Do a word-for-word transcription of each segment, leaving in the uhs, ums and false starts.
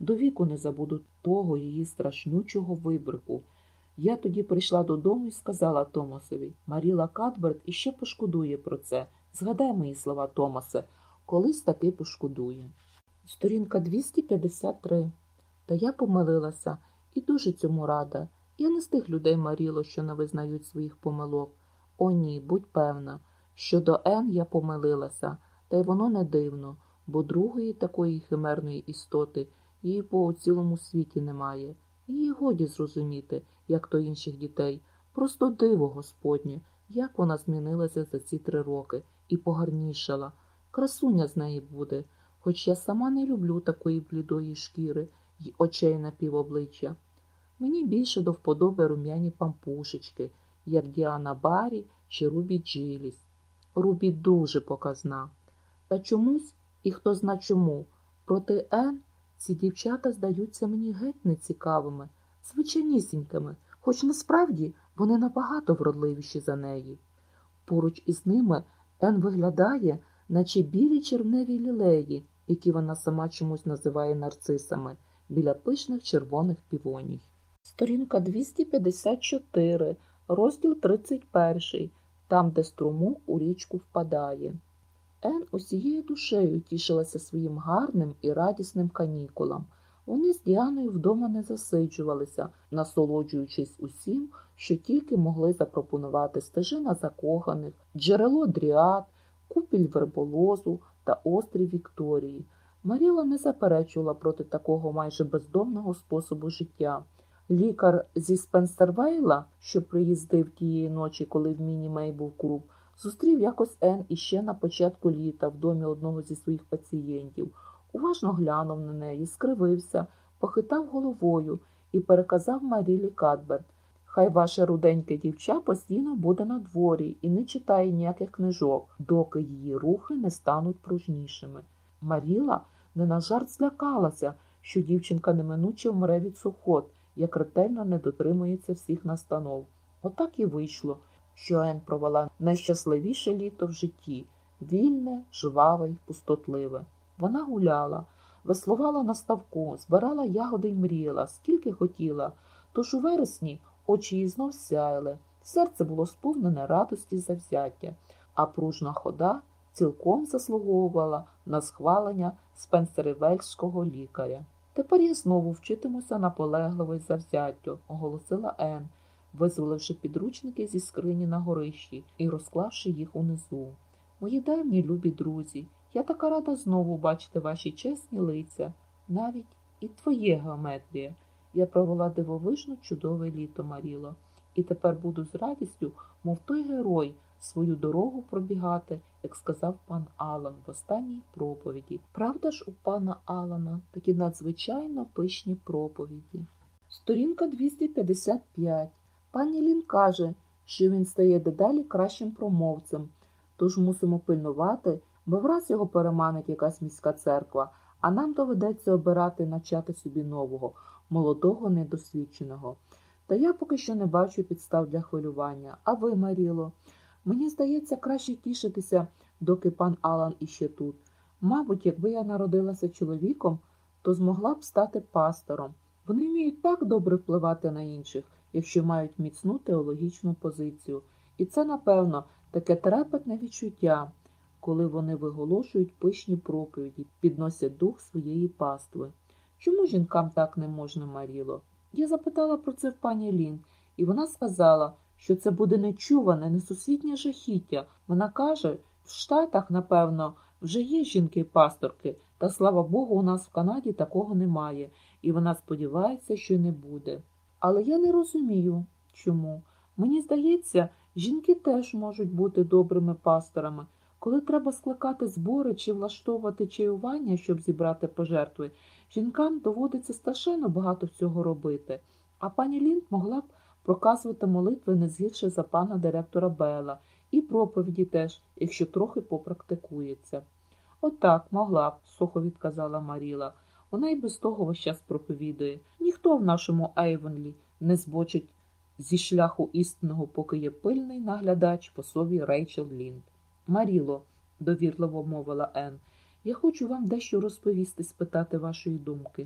До віку не забуду того її страшнючого вибрику. Я тоді прийшла додому і сказала Томасові: Маріла Кадберт іще пошкодує про це. Згадай мої слова, Томасе, колись таки пошкодує. Сторінка двісті п'ятдесят три. Та я помилилася і дуже цьому рада. Я не з тих людей, Маріло, що не визнають своїх помилок. О ні, будь певна, щодо Ен я помилилася, та й воно не дивно, бо другої такої химерної істоти її по цілому світі немає. Її годі зрозуміти, як то інших дітей. Просто диво Господнє, як вона змінилася за ці три роки і погарнішала. Красуня з неї буде, хоч я сама не люблю такої блідої шкіри й очей на півобличчя. Мені більше до вподоби рум'яні пампушечки, як Діана Баррі чи Рубі Джиліс. Рубі дуже показна. Та чомусь, і хто зна чому, проти Ен ці дівчата здаються мені геть нецікавими, звичайнісінькими, хоч насправді вони набагато вродливіші за неї. Поруч із ними Ен виглядає, наче білі червневі лілеї, які вона сама чомусь називає нарцисами, біля пишних червоних півоній. Сторінка двісті п'ятдесят чотири, розділ тридцять перший, там, де струмок у річку впадає. Ен усією душею тішилася своїм гарним і радісним канікулам. Вони з Діаною вдома не засиджувалися, насолоджуючись усім, що тільки могли запропонувати стежина закоханих, джерело дріад, купіль верболозу та острів Вікторії. Маріла не заперечувала проти такого майже бездомного способу життя. Лікар зі Спенсервейла, що приїздив тієї ночі, коли в Міні-Мей був круп, зустрів якось Ен іще на початку літа в домі одного зі своїх пацієнтів. Уважно глянув на неї, скривився, похитав головою і переказав Марілі Кадберт: «Хай ваше руденьке дівча постійно буде на дворі і не читає ніяких книжок, доки її рухи не стануть пружнішими». Маріла не на жарт злякалася, що дівчинка неминуче вмре від сухот, як ретельно не дотримується всіх настанов. Отак і вийшло, що Ен провела найщасливіше літо в житті – вільне, жваве й пустотливе. Вона гуляла, веслувала на ставку, збирала ягоди й мріяла, скільки хотіла. Тож у вересні очі її знов сяяли, серце було сповнене радості й завзяття, а пружна хода цілком заслуговувала на схвалення спенсервельського лікаря. «Тепер я знову вчитимуся наполегливо й завзяттю», – оголосила Ен, визволивши підручники зі скрині на горищі і розклавши їх унизу. «Мої давні любі друзі, я така рада знову бачити ваші чесні лиця, навіть і твоє, Геометрія. Я провела дивовижно чудове літо, Маріло, і тепер буду з радістю, мов той герой, свою дорогу пробігати, як сказав пан Алан в останній проповіді. Правда ж у пана Алана такі надзвичайно пишні проповіді?» Сторінка двісті п'ятдесят п'ять. Пані Лін каже, що він стає дедалі кращим промовцем, тож мусимо пильнувати, бо враз його переманить якась міська церква, а нам доведеться обирати і навчати собі нового, молодого, недосвідченого. Та я поки що не бачу підстав для хвилювання. А ви, Маріло? Мені здається, краще тішитися, доки пан Алан іще тут. Мабуть, якби я народилася чоловіком, то змогла б стати пастором. Вони вміють так добре впливати на інших, якщо мають міцну теологічну позицію. І це, напевно, таке трепетне відчуття, коли вони виголошують пишні проповіді, підносять дух своєї пастви. Чому жінкам так не можна, Маріло? Я запитала про це в пані Лін, і вона сказала, що це буде нечуване, несусвітнє жахіття. Вона каже, в Штатах, напевно, вже є жінки-пасторки, та, слава Богу, у нас в Канаді такого немає, і вона сподівається, що не буде. Але я не розумію, чому. Мені здається, жінки теж можуть бути добрими пасторами. Коли треба скликати збори чи влаштовувати чаювання, щоб зібрати пожертви, жінкам доводиться страшенно багато всього робити. А пані Лінд могла б проказувати молитви не згірше за пана директора Белла, і проповіді теж, якщо трохи попрактикується. «Отак, могла б», – сухо відказала Маріла. «Вона й без того весь час проповідує. Ніхто в нашому Ейвонлі не збочить зі шляху істинного, поки є пильний наглядач по сові Рейчел Лінд». «Маріло», – довірливо мовила Ен, – «я хочу вам дещо розповісти, спитати вашої думки.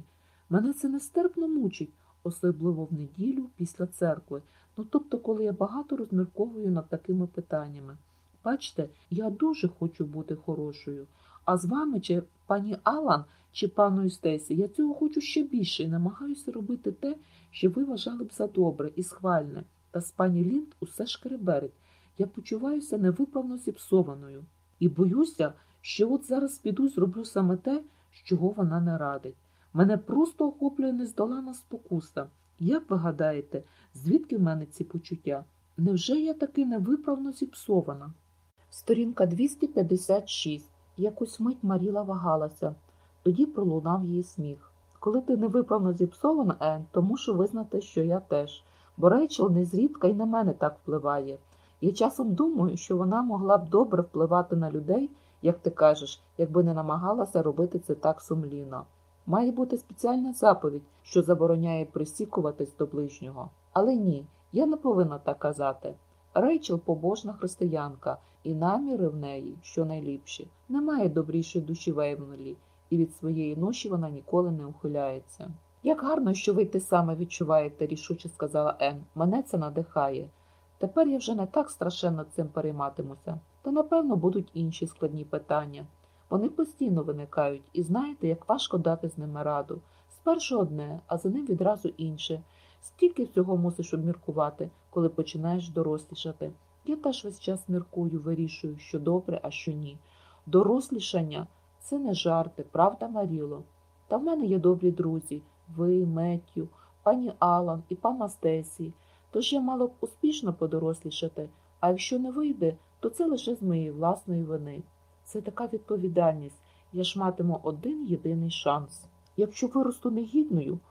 Мене це нестерпно мучить, особливо в неділю після церкви. Ну, тобто, коли я багато розмірковую над такими питаннями. Бачите, я дуже хочу бути хорошою. А з вами, чи пані Алан, чи паною Стесі, я цього хочу ще більше і намагаюся робити те, що ви вважали б за добре і схвальне. Та з пані Лінд усе шкереберить. Я почуваюся невиправно зіпсованою. І боюся, що от зараз піду і зроблю саме те, чого вона не радить. Мене просто охоплює нездолана спокуса. Як ви гадаєте, звідки в мене ці почуття? Невже я таки невиправно зіпсована? Сторінка двісті п'ятдесят шість. Якусь мить Маріла вагалася. Тоді пролунав її сміх. Коли ти невиправно зіпсована, Ен, то мушу визнати, що я теж. Бо Рейчел незрідка й на мене так впливає. Я часом думаю, що вона могла б добре впливати на людей, як ти кажеш, якби не намагалася робити це так сумлінно. Має бути спеціальна заповідь, що забороняє присікуватись до ближнього. Але ні, я не повинна так казати. Рейчел побожна християнка, і наміри в неї, що найліпші. Немає добрішої душі в Ейвонлі, і від своєї ноші вона ніколи не ухиляється. Як гарно, що ви те саме відчуваєте, рішуче сказала Ен. Мене це надихає. Тепер я вже не так страшенно цим перейматимуся. Та, напевно, будуть інші складні питання. Вони постійно виникають, і знаєте, як важко дати з ними раду. Спершу одне, а за ним відразу інше. Стільки всього мусиш обміркувати, коли починаєш дорослішати. Я теж весь час міркую, вирішую, що добре, а що ні. Дорослішання – це не жарти, правда, Маріло? Та в мене є добрі друзі – ви, Меттю, пані Алан і пана Стесі. Тож я мала б успішно подорослішати, а якщо не вийде, то це лише з моєї власної вини. Це така відповідальність. Я ж матиму один єдиний шанс. Якщо виросту негідною,